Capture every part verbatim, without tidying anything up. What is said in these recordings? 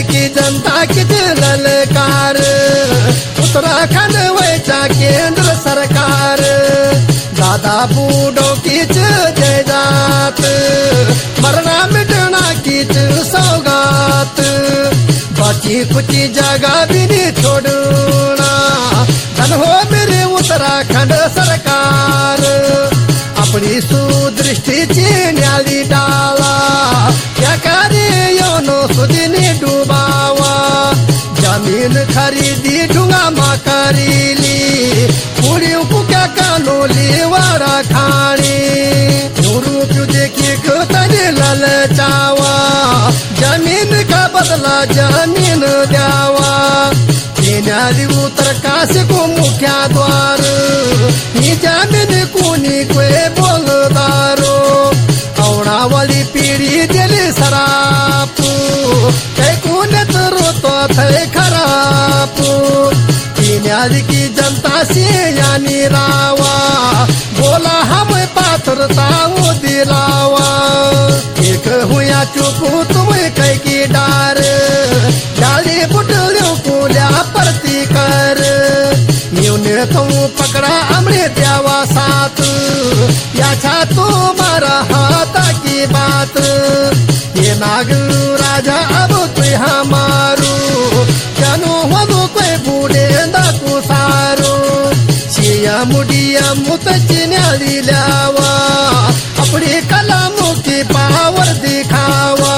की जनता किती ललकार, उत्तराखंड व्हायचा केंद्र सरकार, दादा बूढ़ों कीच जायदाद, मरना मिटना कीच सौगात, बची कुची जगह भी नहीं छोड़ना, धन हो मेरे उत्तराखंड सरकार, अपनी सुदृष्टीची न्याली डाला, क्या करे योनो सुदिनी डुबावा, जमीन खरीदी ढूंगा माँ करीली, पूरियों को क्या कानोली वारा खानी, रूप देखी तने ललचावा, जमीन का बदला जमीन द्यावा, न्याली उत्तरकाशी को मुख्या द्वार, ही जमीन कोणी कोई बोलदारो, औणावाली पीढ़ी दिली सराप, कई कोने रोतो थे खराब, न्याली की जनता से यानी रावा, बोला हम पात्रता दिलावा, एक हुआ चुप तुम्हें कई की डार, डाली बुटलियों को लिया प्रति कर, यूने तुम पकड़ा अमृत द्यावा साथ, या छा तुम्हारा हाथ की बात, ये नाग राजा अब तु हमारू, जनो वधु कोई बूढ़े दाकू सारू, छिया मुडिया मुत चिन्याली लावा, अपनी कलामों की पावर दिखावा,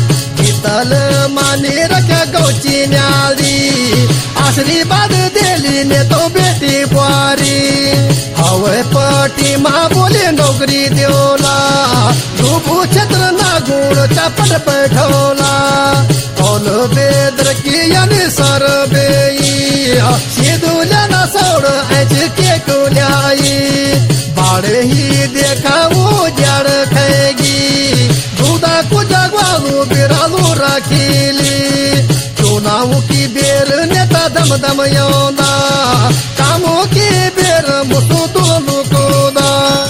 तल माने रखा गौची न्याली, आशीर्वाद देली ने तो बेटी बुआरी, हवे पटी माँ बोले नौकरी द्योला, रूपू छत्र ना गुण चपट बैठोला, कौन बेदर की यानी सर बेई, सीधुल्या ना सौड़ ऐच के कुल्याई, बाड़े ही देखा वो जड़ खेगी, दूधा को जगवालू बिरालू रखीली, चुनाव की बेर नेता दम दम योना, कामों की बेर मुसु दोनों कोदा,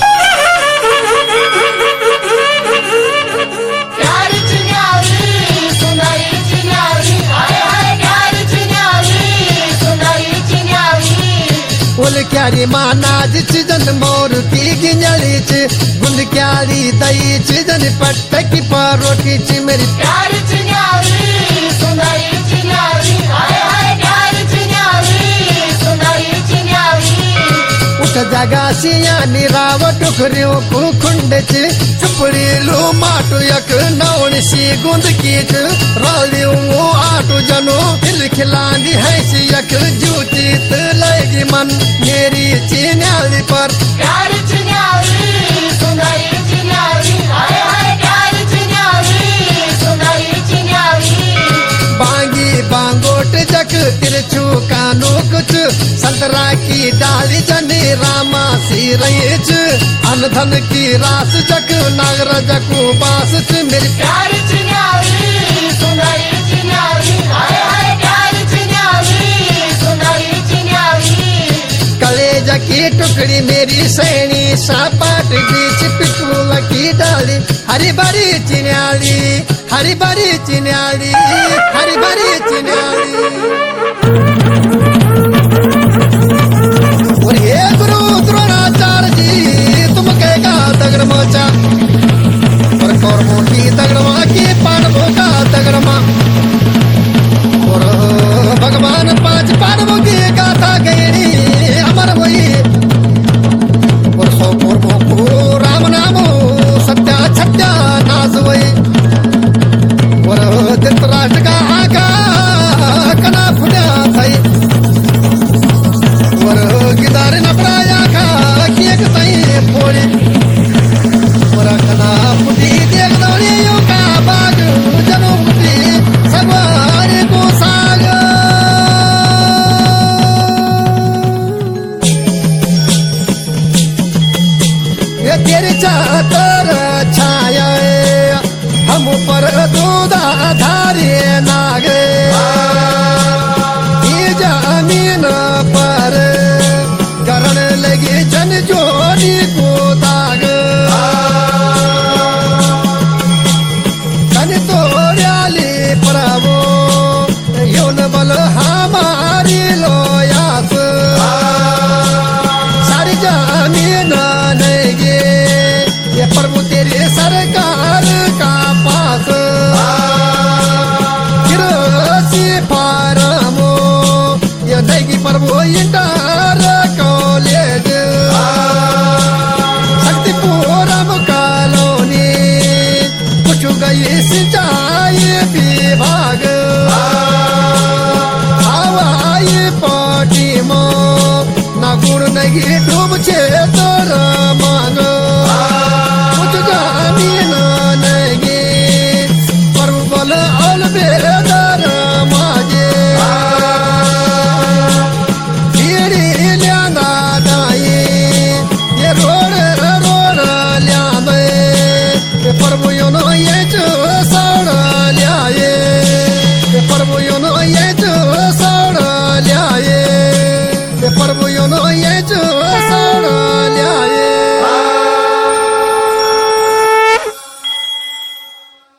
क्यारी मानाज चिजन मोर की गिंजली च, गुंद क्यारी दई चिजन पट्ट की परोटी च, मेरी प्यार चिन्याली सुंदरी चिन्याली, हाय हाय प्यार चिन्याली सुंदरी चिन्याली, उठ जगा सिया निराव टुकरियों को खुंड च, चुपड़ी लो माटू यक नौन सी गुंद की च, रालियों आटू जनो हिल खिलानी है सी यक जूचित लेगी मन, मेरी चिन्याली पर प्यार चिन्याली सुंदरी चिन्याली, हाय हाय प्यार चिन्याली सुंदरी चिन्याली, बांगी बांगोट जक तिरछू कानो कुछ, संतरा की डाली जनी रामा सी रहीच, अनधन की रास जक नागर जकू बास च, मेरी प्यार चिन्याली सुंदरी चिन्याली, हाय हाय प्यार चिन्याली सुंदरी चिन्याली, कलेज की टुकड़ी मेरी सैनी सापाट बीच पिटूल की डाली, हरी भरी चिन्याली, हरी भरी चिन्याली, हरी भरी चिन्याली।